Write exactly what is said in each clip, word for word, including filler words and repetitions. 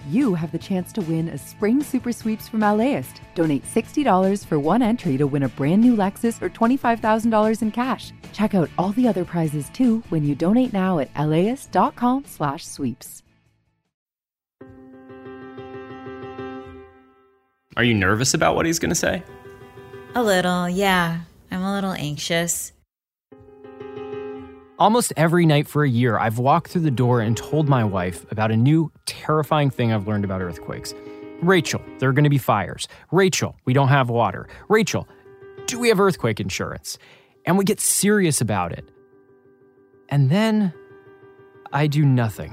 you have the chance to win a spring super sweeps from LAist. Donate sixty dollars for one entry to win a brand new Lexus or twenty-five thousand dollars in cash. Check out all the other prizes too when you donate now at laist.com slash sweeps. Are you nervous about what he's going to say? A little, yeah. I'm a little anxious. Almost every night for a year, I've walked through the door and told my wife about a new, terrifying thing I've learned about earthquakes. Rachel, there are going to be fires. Rachel, we don't have water. Rachel, do we have earthquake insurance? And we get serious about it. And then I do nothing.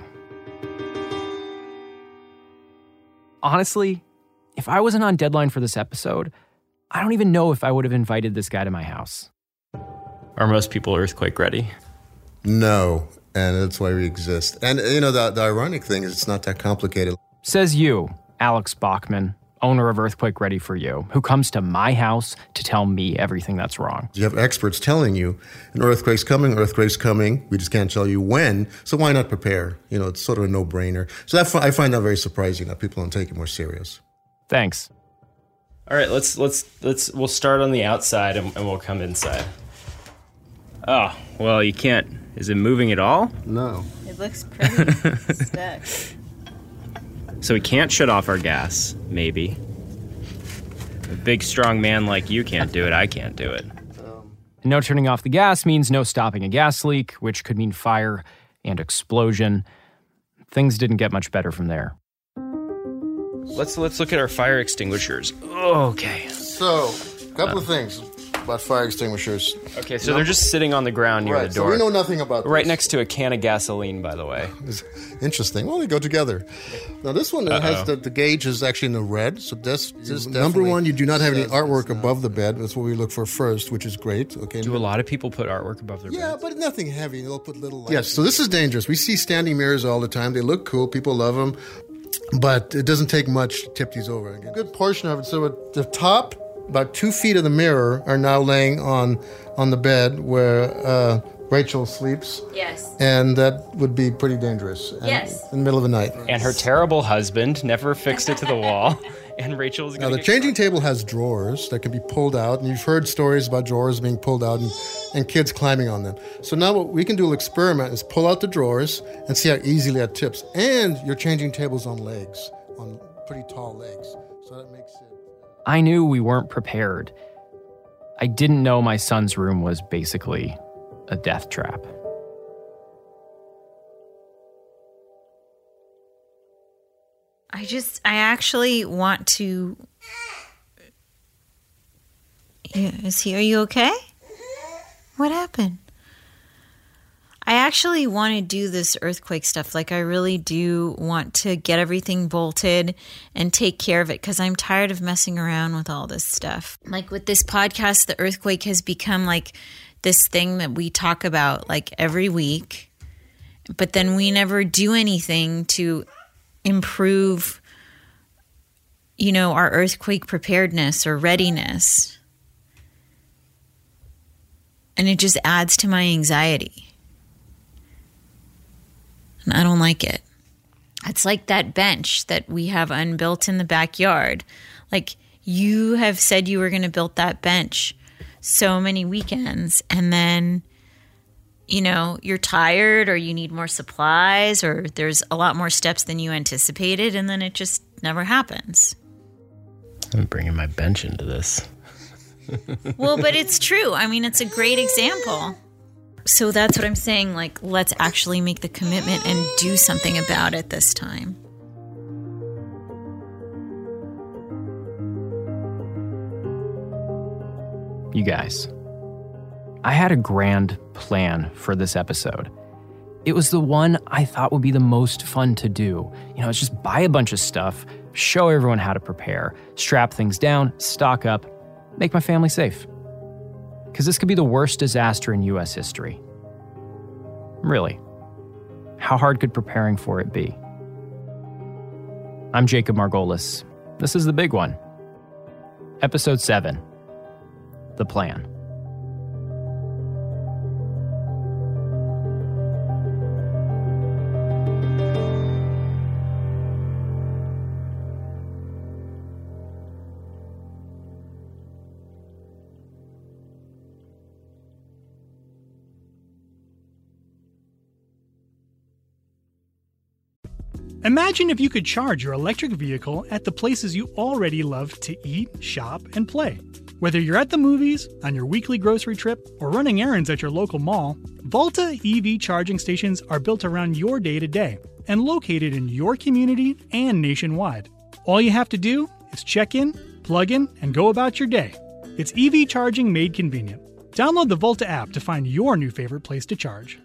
Honestly, if I wasn't on deadline for this episode, I don't even know if I would have invited this guy to my house. Are most people earthquake ready? No, and that's why we exist. And, you know, the, the ironic thing is it's not that complicated. Says you, Alex Bachman, owner of Earthquake Ready for You, who comes to my house to tell me everything that's wrong. You have experts telling you an earthquake's coming, earthquake's coming. We just can't tell you when, so why not prepare? You know, it's sort of a no-brainer. So that, I find that very surprising that people don't take it more serious. Thanks. All right, let's let's let's we'll start on the outside and, and we'll come inside. Oh, well, you can't. Is it moving at all? No. It looks pretty stuck. So we can't shut off our gas, maybe. A big, strong man like you can't do it. I can't do it. Um, no turning off the gas means no stopping a gas leak, which could mean fire and explosion. Things didn't get much better from there. Let's let's look at our fire extinguishers. Okay. So, a couple uh, of things about fire extinguishers. Okay, so no. They're just sitting on the ground near right, the door. So we know nothing about this. Right next to a can of gasoline, by the way. Interesting. Well, they go together. Now, this one Uh-oh. has the, the gauge is actually in the red. So this, this number one, you do not have any artwork above the bed. That's what we look for first, which is great. Okay. Do a lot of people put artwork above their bed? Yeah, beds? But nothing heavy. They'll put little lights. Yes, so this is dangerous. We see standing mirrors all the time. They look cool. People love them. But it doesn't take much to tip these over. A good portion of it. So at the top, about two feet of the mirror are now laying on on the bed where uh, Rachel sleeps. Yes. And that would be pretty dangerous. And yes. In the middle of the night. And her terrible husband never fixed it to the wall. And Rachel's Now, the changing table has drawers that can be pulled out. And you've heard stories about drawers being pulled out and, and kids climbing on them. So now what we can do, an experiment, is pull out the drawers and see how easily that tips. And your changing table's on legs, on pretty tall legs. So that makes it... I knew we weren't prepared. I didn't know my son's room was basically a death trap. I just, I actually want to... Yeah, is he, are you okay? What happened? I actually want to do this earthquake stuff. Like, I really do want to get everything bolted and take care of it because I'm tired of messing around with all this stuff. Like, with this podcast, the earthquake has become like this thing that we talk about like every week, but then we never do anything to improve, you know, our earthquake preparedness or readiness. And it just adds to my anxiety. And I don't like it. It's like that bench that we have unbuilt in the backyard. Like, you have said you were going to build that bench so many weekends, and then, you know, you're tired or you need more supplies or there's a lot more steps than you anticipated, and then it just never happens. I'm bringing my bench into this. Well, but it's true. I mean, it's a great example. So that's what I'm saying. Like, let's actually make the commitment and do something about it this time. You guys, I had a grand plan for this episode. It was the one I thought would be the most fun to do. You know, it's just buy a bunch of stuff, show everyone how to prepare, strap things down, stock up, make my family safe. Because this could be the worst disaster in U S history. Really, how hard could preparing for it be? I'm Jacob Margolis. This is the big one. Episode seven, The Plan. Imagine if you could charge your electric vehicle at the places you already love to eat, shop, and play. Whether you're at the movies, on your weekly grocery trip, or running errands at your local mall, Volta E V charging stations are built around your day-to-day and located in your community and nationwide. All you have to do is check in, plug in, and go about your day. It's E V charging made convenient. Download the Volta app to find your new favorite place to charge.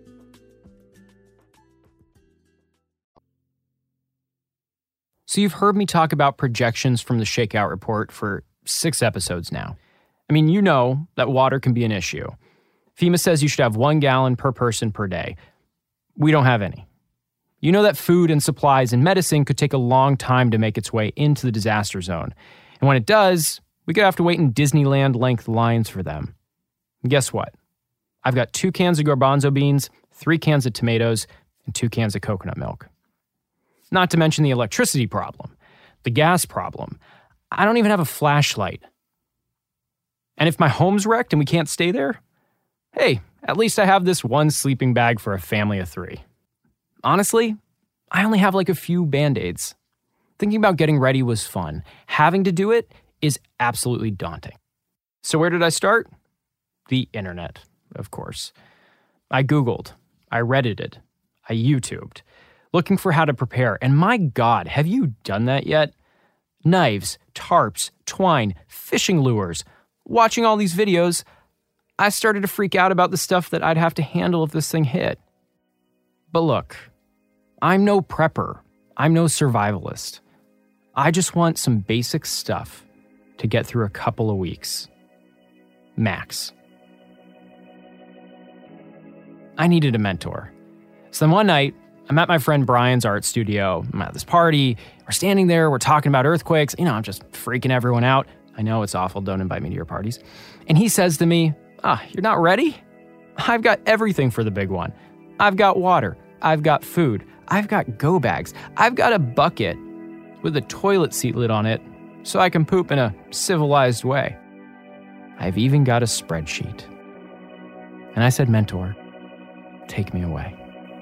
So you've heard me talk about projections from the Shakeout Report for six episodes now. I mean, you know that water can be an issue. FEMA says you should have one gallon per person per day. We don't have any. You know that food and supplies and medicine could take a long time to make its way into the disaster zone. And when it does, we could have to wait in Disneyland-length lines for them. And guess what? I've got two cans of garbanzo beans, three cans of tomatoes, and two cans of coconut milk. Not to mention the electricity problem, the gas problem. I don't even have a flashlight. And if my home's wrecked and we can't stay there, hey, at least I have this one sleeping bag for a family of three. Honestly, I only have like a few Band-Aids. Thinking about getting ready was fun. Having to do it is absolutely daunting. So where did I start? The internet, of course. I Googled, I Reddited, I YouTubed, looking for how to prepare. And my God, have you done that yet? Knives, tarps, twine, fishing lures. Watching all these videos, I started to freak out about the stuff that I'd have to handle if this thing hit. But look, I'm no prepper. I'm no survivalist. I just want some basic stuff to get through a couple of weeks. Max. I needed a mentor. So then one night, I'm at my friend Brian's art studio. I'm at this party. We're standing there. We're talking about earthquakes. You know, I'm just freaking everyone out. I know it's awful. Don't invite me to your parties. And he says to me, ah, you're not ready? I've got everything for the big one. I've got water. I've got food. I've got go bags. I've got a bucket with a toilet seat lid on it so I can poop in a civilized way. I've even got a spreadsheet. And I said, mentor, take me away.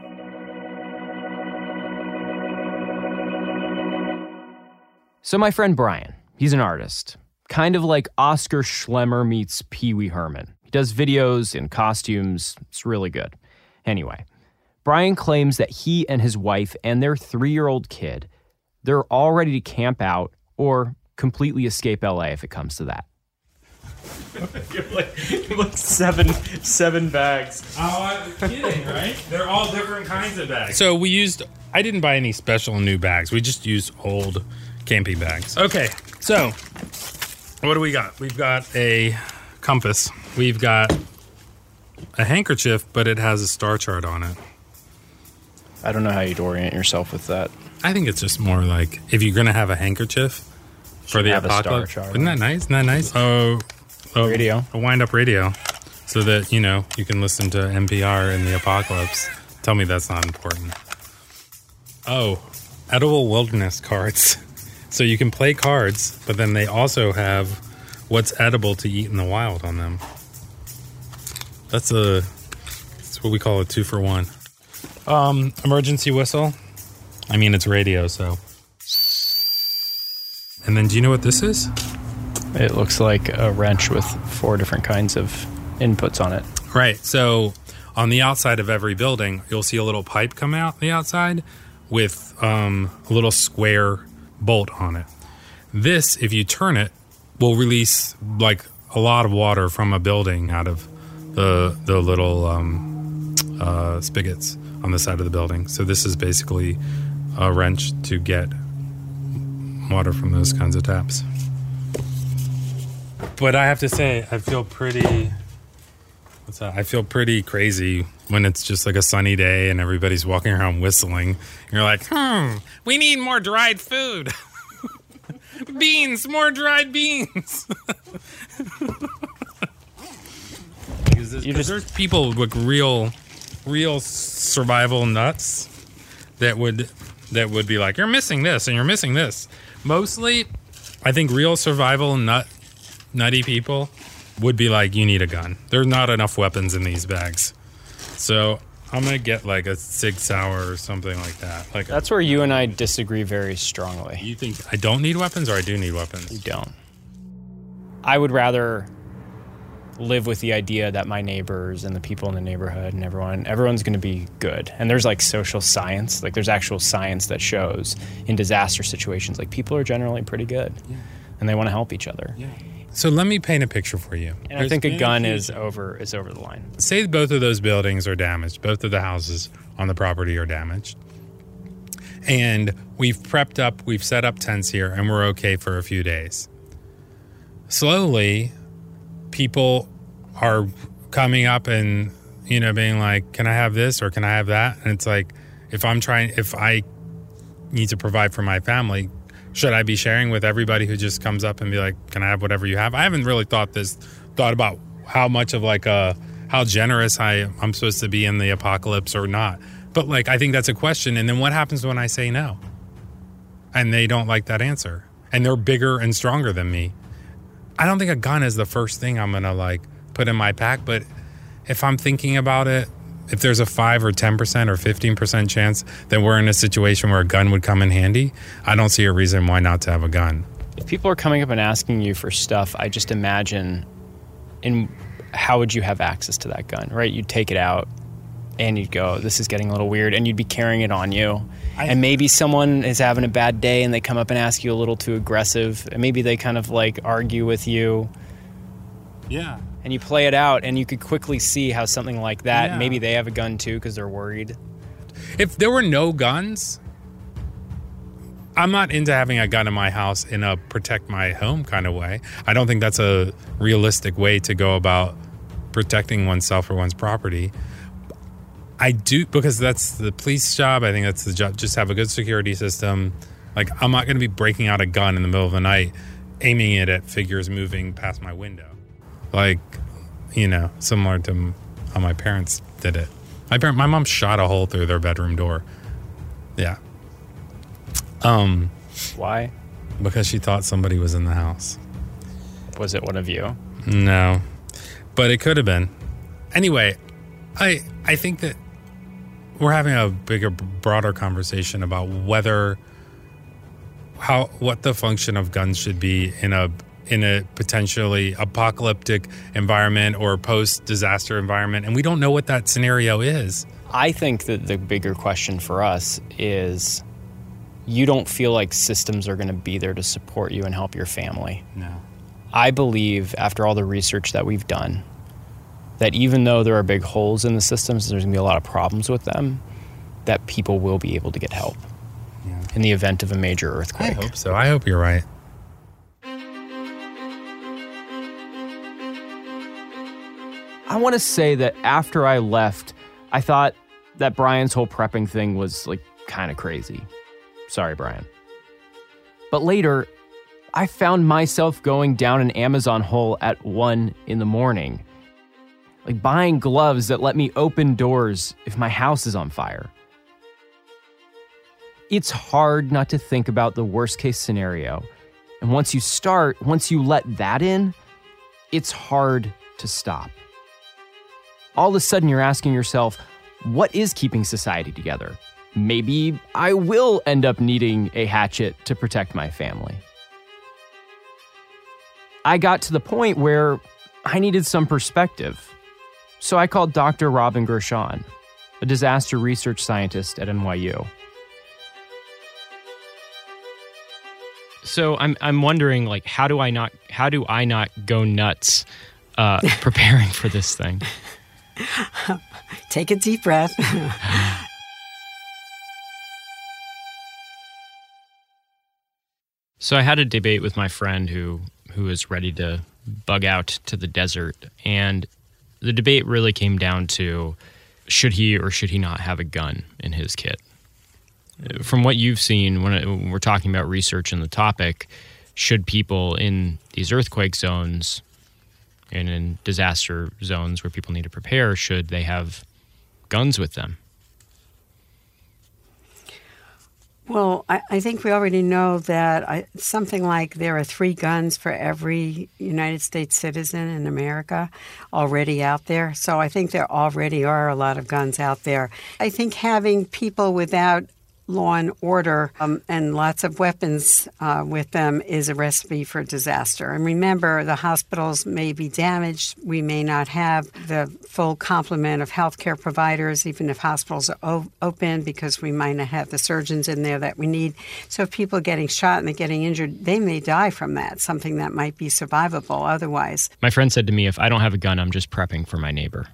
So my friend Brian, he's an artist, kind of like Oscar Schlemmer meets Pee Wee Herman. He does videos in costumes. It's really good. Anyway, Brian claims that he and his wife and their three-year-old kid, they're all ready to camp out or completely escape L A if it comes to that. You're like, you're like seven, seven bags. Oh, I'm kidding, right? They're all different kinds of bags. So we used, I didn't buy any special new bags. We just used old camping bags. Okay, so what do we got? We've got a compass. We've got a handkerchief, but it has a star chart on it. I don't know how you'd orient yourself with that. I think it's just more like if you're going to have a handkerchief for the have apocalypse. A star chart. Isn't that nice? Isn't that nice? Oh, oh, radio. A wind-up radio so that, you know, you can listen to N P R in the apocalypse. Tell me that's not important. Oh, edible wilderness cards. So you can play cards, but then they also have what's edible to eat in the wild on them. That's a that's what we call a two for one. Um, emergency whistle. I mean, it's radio, so. And then do you know what this is? It looks like a wrench with four different kinds of inputs on it. Right. So on the outside of every building, you'll see a little pipe come out the outside with um, a little square bolt on it. This, if you turn it, will release like a lot of water from a building out of the the little um, uh, spigots on the side of the building. So this is basically a wrench to get water from those kinds of taps. But I have to say, I feel pretty... What's that? I feel pretty crazy when it's just like a sunny day and everybody's walking around whistling. And you're like, hmm, we need more dried food. Beans, more dried beans. Because there's, just, there's people with real, real survival nuts that would that would be like, you're missing this and you're missing this. Mostly, I think real survival nut, nutty people would be like, you need a gun. There's not enough weapons in these bags. So I'm gonna get like a Sig Sauer or something like that. Like That's where you and I disagree very strongly. You think I don't need weapons, or I do need weapons? You don't. I would rather live with the idea that my neighbors and the people in the neighborhood and everyone, everyone's going to be good. And there's like social science, like there's actual science that shows in disaster situations, like people are generally pretty good, yeah. and they want to help each other. Yeah. So let me paint a picture for you. And There's I think a gun is over is over the line. Say both of those buildings are damaged. Both of the houses on the property are damaged. And we've prepped up, we've set up tents here, and we're okay for a few days. Slowly, people are coming up and, you know, being like, can I have this or can I have that? And it's like, if I'm trying, if I need to provide for my family, should I be sharing with everybody who just comes up and be like, can I have whatever you have? I haven't really thought this, thought about how much of like a, how generous I, I'm supposed to be in the apocalypse or not. But like, I think that's a question. And then what happens when I say no? And they don't like that answer. And they're bigger and stronger than me. I don't think a gun is the first thing I'm going to like put in my pack. But if I'm thinking about it, if there's a five or ten percent or fifteen percent chance that we're in a situation where a gun would come in handy, I don't see a reason why not to have a gun. If people are coming up and asking you for stuff, I just imagine, in how would you have access to that gun, right? You'd take it out and you'd go, this is getting a little weird, and you'd be carrying it on you. I, and maybe someone is having a bad day and they come up and ask you a little too aggressive, and maybe they kind of like argue with you. Yeah. And you play it out, and you could quickly see how something like that, yeah. maybe they have a gun too because they're worried. If there were no guns, I'm not into having a gun in my house in a protect my home kind of way. I don't think that's a realistic way to go about protecting oneself or one's property. I do, because that's the police job. I think that's the job. Just have a good security system. Like, I'm not going to be breaking out a gun in the middle of the night, aiming it at figures moving past my window. Like, you know, similar to how my parents did it. My parent, my mom shot a hole through their bedroom door. Yeah. Um, Why? Because she thought somebody was in the house. Was it one of you? No, but it could have been. Anyway, I I think that we're having a bigger, broader conversation about whether how what the function of guns should be in a in a potentially apocalyptic environment or post-disaster environment, and we don't know what that scenario is. I think that the bigger question for us is, you don't feel like systems are going to be there to support you and help your family. No. I believe, after all the research that we've done, that even though there are big holes in the systems, there's going to be a lot of problems with them, that people will be able to get help yeah. in the event of a major earthquake. I hope so. I hope you're right. I want to say that after I left, I thought that Brian's whole prepping thing was like kind of crazy. Sorry, Brian. But later, I found myself going down an Amazon hole at one in the morning, like buying gloves that let me open doors if my house is on fire. It's hard not to think about the worst case scenario. And once you start, once you let that in, it's hard to stop. All of a sudden, you're asking yourself, what is keeping society together? Maybe I will end up needing a hatchet to protect my family. I got to the point where I needed some perspective. So I called Doctor Robin Gershon, a disaster research scientist at N Y U. So I'm I'm wondering, like, how do I not how do I not go nuts uh, preparing for this thing? Take a deep breath. So I had a debate with my friend who who is ready to bug out to the desert, and the debate really came down to, should he or should he not have a gun in his kit? From what you've seen, when we're talking about research in the topic, should people in these earthquake zones and in disaster zones where people need to prepare, should they have guns with them? Well, I, I think we already know that I, something like there are three guns for every United States citizen in America already out there. So I think there already are a lot of guns out there. I think having people without law and order um, and lots of weapons uh, with them is a recipe for disaster. And remember, the hospitals may be damaged. We may not have the full complement of healthcare providers, even if hospitals are o- open, because we might not have the surgeons in there that we need. So if people are getting shot and they're getting injured, they may die from that, something that might be survivable otherwise. My friend said to me, if I don't have a gun, I'm just prepping for my neighbor.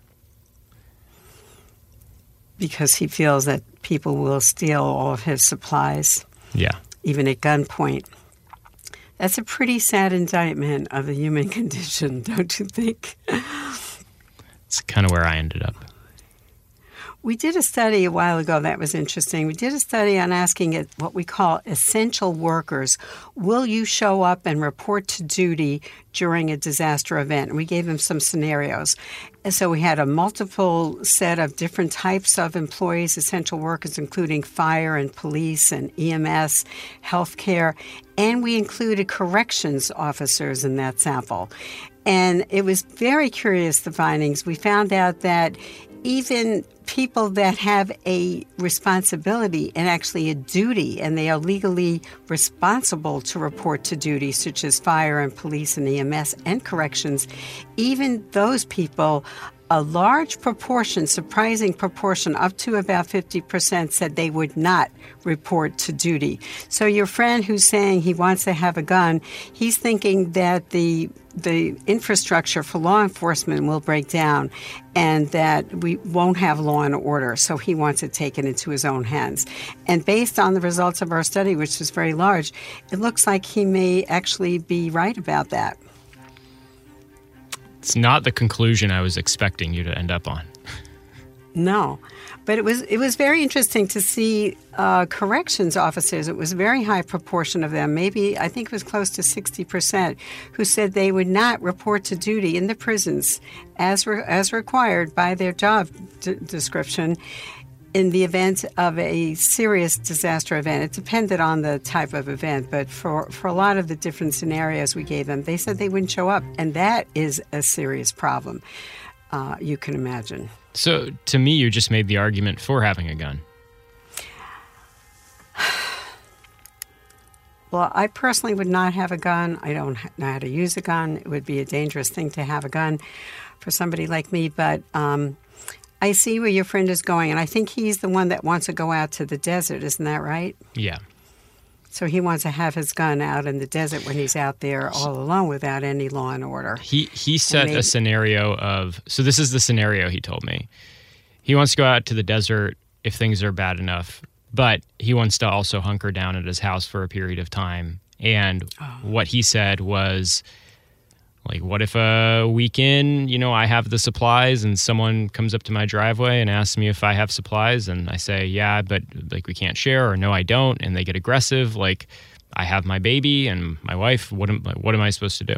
Because he feels that people will steal all of his supplies. Yeah. Even at gunpoint. That's a pretty sad indictment of the human condition, don't you think? It's kind of where I ended up. We did a study a while ago that was interesting. We did a study on asking it what we call essential workers. Will you show up and report to duty during a disaster event? And we gave them some scenarios. And so we had a multiple set of different types of employees, essential workers, including fire and police and E M S, healthcare, and we included corrections officers in that sample. And it was very curious, the findings. We found out that even people that have a responsibility and actually a duty, and they are legally responsible to report to duty, such as fire and police and E M S and corrections, even those people, a large proportion, surprising proportion, up to about fifty percent, said they would not report to duty. So your friend who's saying he wants to have a gun, he's thinking that the the infrastructure for law enforcement will break down and that we won't have law and order. So he wants to take it into his own hands. And based on the results of our study, which was very large, it looks like he may actually be right about that. It's not the conclusion I was expecting you to end up on. No, but it was it was very interesting to see uh, corrections officers. It was a very high proportion of them, maybe I think it was close to sixty percent, who said they would not report to duty in the prisons as re- as required by their job d- description in the event of a serious disaster event. It depended on the type of event, but for, for a lot of the different scenarios we gave them, they said they wouldn't show up, and that is a serious problem, uh, you can imagine. So, to me, you just made the argument for having a gun. Well, I personally would not have a gun. I don't know how to use a gun. It would be a dangerous thing to have a gun for somebody like me, but um, I see where your friend is going, and I think he's the one that wants to go out to the desert. Isn't that right? Yeah. So he wants to have his gun out in the desert when he's out there all alone without any law and order. He he set maybe, a scenario of, so this is the scenario he told me. He wants to go out to the desert if things are bad enough, but he wants to also hunker down at his house for a period of time. And oh. what he said was, like, what if a week in, you know, I have the supplies and someone comes up to my driveway and asks me if I have supplies, and I say, yeah, but like we can't share, or no, I don't, and they get aggressive. Like, I have my baby and my wife. What am what am I supposed to do?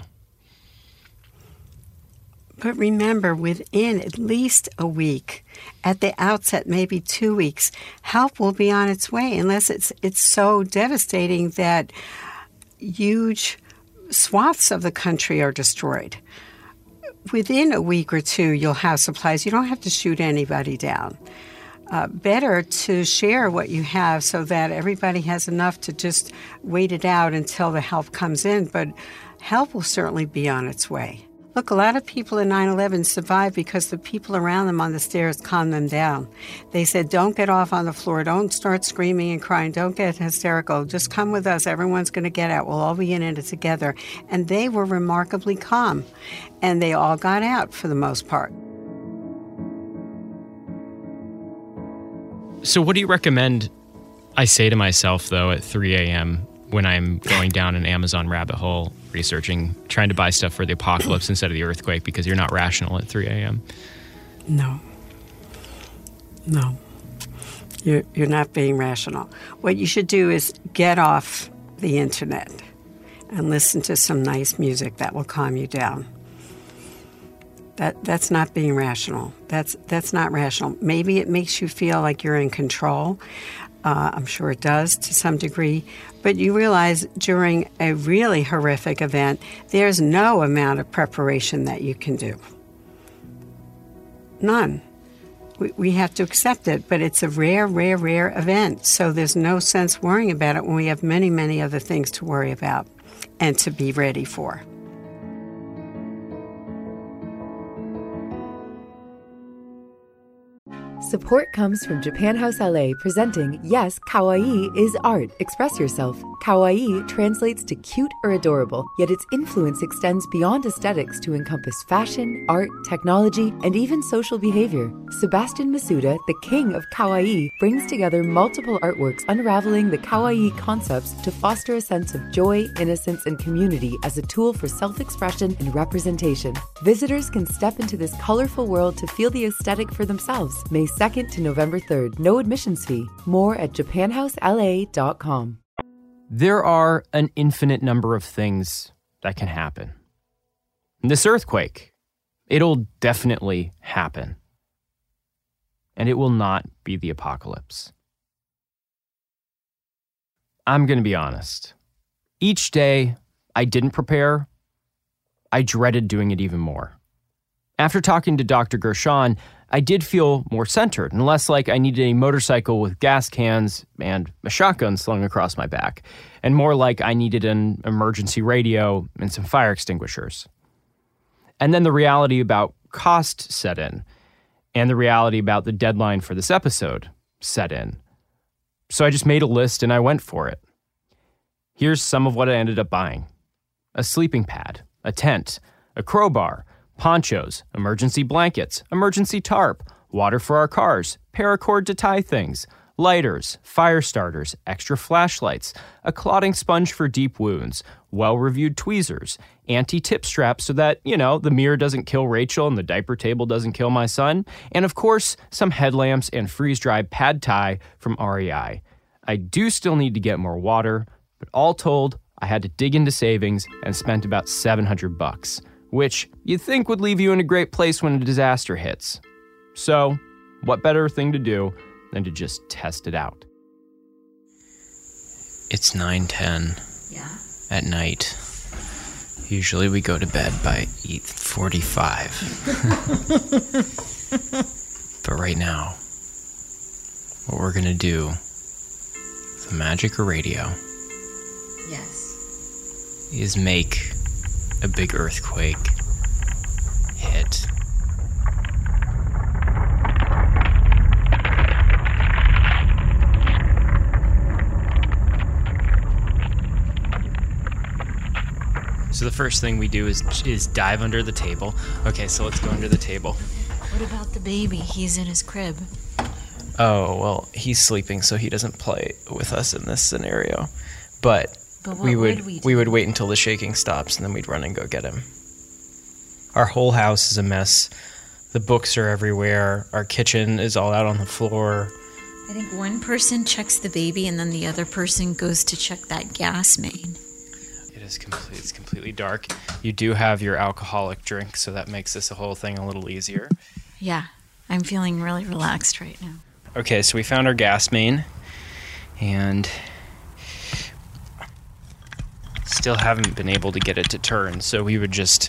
But remember, within at least a week, at the outset, maybe two weeks, help will be on its way, unless it's it's so devastating that huge swaths of the country are destroyed. Within a week or two, you'll have supplies. You don't have to shoot anybody down. Uh, better to share what you have so that everybody has enough to just wait it out until the help comes in. But help will certainly be on its way. Look, a lot of people in nine eleven survived because the people around them on the stairs calmed them down. They said, don't get off on the floor. Don't start screaming and crying. Don't get hysterical. Just come with us. Everyone's going to get out. We'll all be in it together. And they were remarkably calm. And they all got out for the most part. So what do you recommend I say to myself, though, at three a.m. when I'm going down an Amazon rabbit hole, researching, trying to buy stuff for the apocalypse instead of the earthquake, because you're not rational at three a.m.? No. No. You're, you're not being rational. What you should do is get off the internet and listen to some nice music that will calm you down. That that's not being rational. That's that's not rational. Maybe it makes you feel like you're in control. Uh, I'm sure it does to some degree. But you realize during a really horrific event, there's no amount of preparation that you can do. None. We, we have to accept it, but it's a rare, rare, rare event. So there's no sense worrying about it when we have many, many other things to worry about and to be ready for. Support comes from Japan House L A, presenting Yes, Kawaii is Art. Express yourself. Kawaii translates to cute or adorable, yet its influence extends beyond aesthetics to encompass fashion, art, technology, and even social behavior. Sebastian Masuda, the king of Kawaii, brings together multiple artworks unraveling the Kawaii concepts to foster a sense of joy, innocence, and community as a tool for self-expression and representation. Visitors can step into this colorful world to feel the aesthetic for themselves. May second to November third. No admissions fee. More at japan house l a dot com. There are an infinite number of things that can happen. This earthquake, it'll definitely happen. And it will not be the apocalypse. I'm going to be honest. Each day I didn't prepare, I dreaded doing it even more. After talking to Doctor Gershon, I did feel more centered and less like I needed a motorcycle with gas cans and a shotgun slung across my back, and more like I needed an emergency radio and some fire extinguishers. And then the reality about cost set in, and the reality about the deadline for this episode set in. So I just made a list and I went for it. Here's some of what I ended up buying. A sleeping pad, a tent, a crowbar, ponchos, emergency blankets, emergency tarp, water for our cars, paracord to tie things, lighters, fire starters, extra flashlights, a clotting sponge for deep wounds, well-reviewed tweezers, anti-tip straps so that, you know, the mirror doesn't kill Rachel and the diaper table doesn't kill my son, and of course, some headlamps and freeze-dried pad thai from R E I. I do still need to get more water, but all told, I had to dig into savings and spent about seven hundred bucks. Which you'd think would leave you in a great place when a disaster hits. So, what better thing to do than to just test it out? It's nine ten Yeah. at night. Usually we go to bed by eight forty-five. But right now, what we're gonna do, the magic of radio, Yes. is make a big earthquake hit. So the first thing we do is is dive under the table. Okay, so let's go under the table. What about the baby? He's in his crib. Oh, well, he's sleeping, so he doesn't play with us in this scenario. But But what we would, would we do? we would wait until the shaking stops, and then we'd run and go get him. Our whole house is a mess. The books are everywhere. Our kitchen is all out on the floor. I think one person checks the baby and then the other person goes to check that gas main. It is complete, it's completely dark. You do have your alcoholic drink, so that makes this whole thing a little easier. Yeah, I'm feeling really relaxed right now. Okay, so we found our gas main, and still haven't been able to get it to turn, so we would just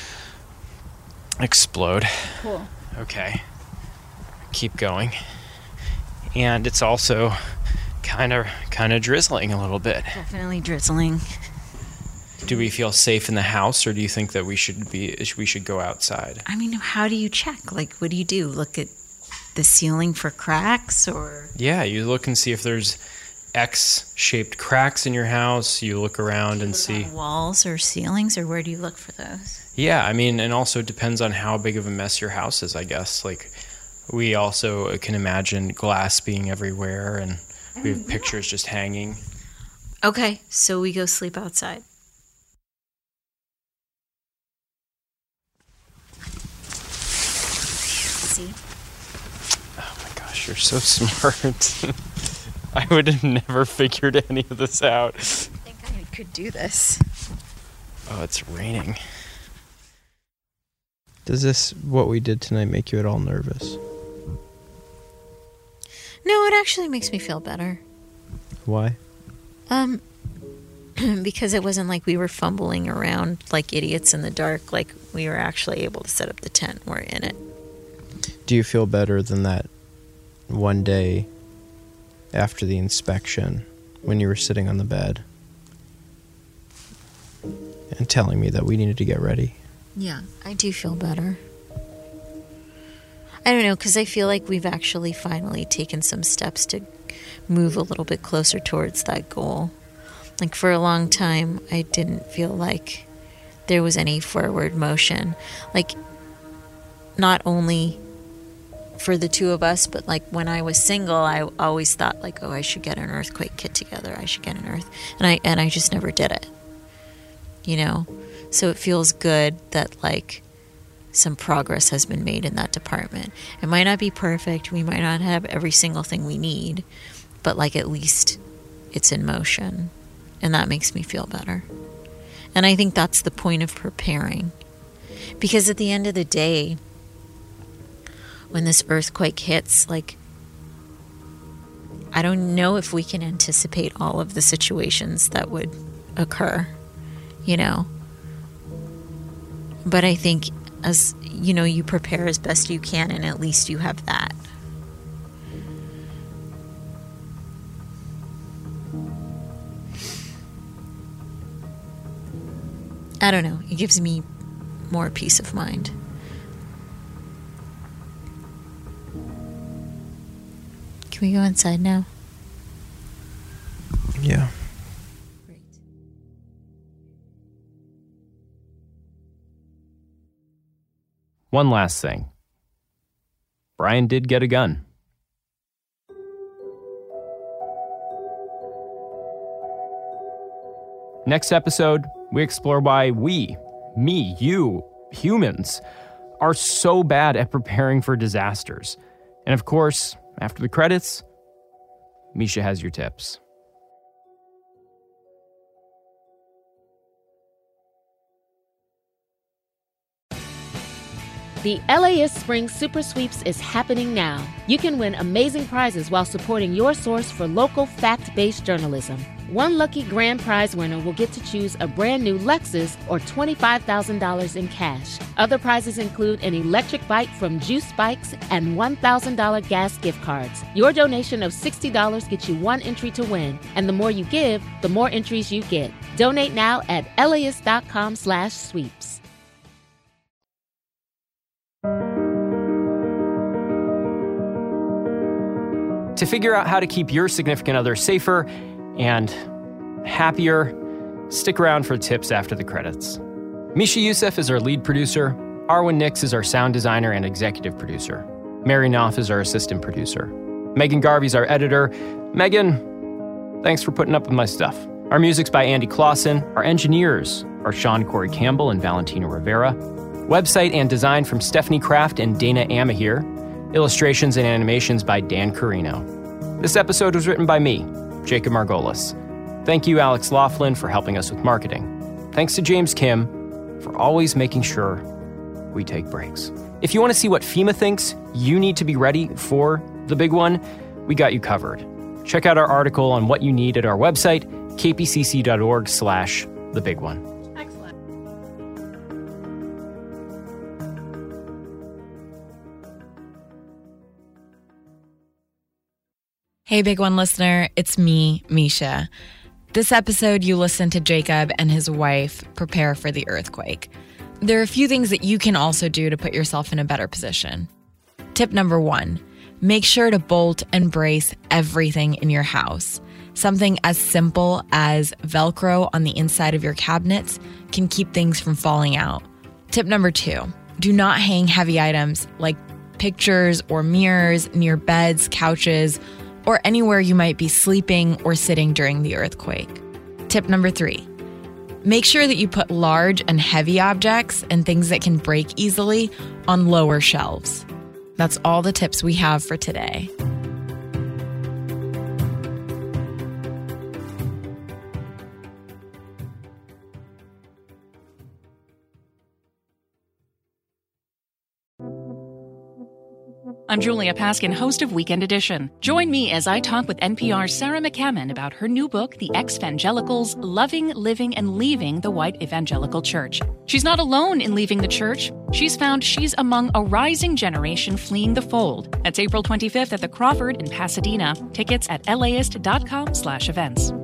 explode. Cool. Okay. Keep going. And it's also kind of kind of drizzling a little bit. Definitely drizzling. Do we feel safe in the house, or do you think that we should be we should go outside? I mean, how do you check? Like, what do you do? Look at the ceiling for cracks, or? Yeah, you look and see if there's X-shaped cracks in your house. You look around and see Walls or ceilings, or where do you look for those? Yeah, I mean, and also it depends on how big of a mess your house is, I guess. Like, we also can imagine glass being everywhere, and we have pictures just hanging. Okay, so we go sleep outside. See? Oh my gosh, you're so smart. I would have never figured any of this out. I think I could do this. Oh, it's raining. Does this, what we did tonight, make you at all nervous? No, it actually makes me feel better. Why? Um, because it wasn't like we were fumbling around like idiots in the dark. Like, we were actually able to set up the tent. We're in it. Do you feel better than that one day after the inspection when you were sitting on the bed and telling me that we needed to get ready? Yeah, I do feel better. I don't know, because I feel like we've actually finally taken some steps to move a little bit closer towards that goal. Like, for a long time, I didn't feel like there was any forward motion. Like, not only for the two of us, but like when I was single, I always thought like, oh, I should get an earthquake kit together. I should get an earth. And I, and I just never did it, you know? So it feels good that like some progress has been made in that department. It might not be perfect. We might not have every single thing we need, but like at least it's in motion, and that makes me feel better. And I think that's the point of preparing, because at the end of the day, when this earthquake hits, like, I don't know if we can anticipate all of the situations that would occur, you know. But I think, as you know, you prepare as best you can, and at least you have that. I don't know. It gives me more peace of mind. Can we go inside now? Yeah. Great. One last thing. Brian did get a gun. Next episode, we explore why we, me, you, humans, are so bad at preparing for disasters. And of course, after the credits, Misha has your tips. The L A S Spring Super Sweeps is happening now. You can win amazing prizes while supporting your source for local fact-based journalism. One lucky grand prize winner will get to choose a brand new Lexus or twenty-five thousand dollars in cash. Other prizes include an electric bike from Juice Bikes and one thousand dollars gas gift cards. Your donation of sixty dollars gets you one entry to win, and the more you give, the more entries you get. Donate now at las.com slash sweeps. To figure out how to keep your significant other safer and happier, stick around for tips after the credits. Misha Youssef is our lead producer. Arwen Nix is our sound designer and executive producer. Mary Knopf is our assistant producer. Megan Garvey's our editor. Megan, thanks for putting up with my stuff. Our music's by Andy Clausen. Our engineers are Sean Corey Campbell and Valentino Rivera. Website and design from Stephanie Kraft and Dana Amahir. Illustrations and animations by Dan Carino. This episode was written by me, Jacob Margolis. Thank you, Alex Laughlin, for helping us with marketing. Thanks to James Kim for always making sure we take breaks. If you want to see what FEMA thinks you need to be ready for the big one, we got you covered. Check out our article on what you need at our website, kpcc.org slash the big one. Hey, Big One listener, it's me, Misha. This episode, you listen to Jacob and his wife prepare for the earthquake. There are a few things that you can also do to put yourself in a better position. Tip number one, make sure to bolt and brace everything in your house. Something as simple as Velcro on the inside of your cabinets can keep things from falling out. Tip number two, do not hang heavy items like pictures or mirrors near beds, couches, or anywhere you might be sleeping or sitting during the earthquake. Tip number three, make sure that you put large and heavy objects and things that can break easily on lower shelves. That's all the tips we have for today. I'm Julia Paskin, host of Weekend Edition. Join me as I talk with N P R's Sarah McCammon about her new book, The Ex-Evangelicals, Loving, Living, and Leaving the White Evangelical Church. She's not alone in leaving the church. She's found she's among a rising generation fleeing the fold. That's April twenty-fifth at the Crawford in Pasadena. Tickets at laist dot com slash events.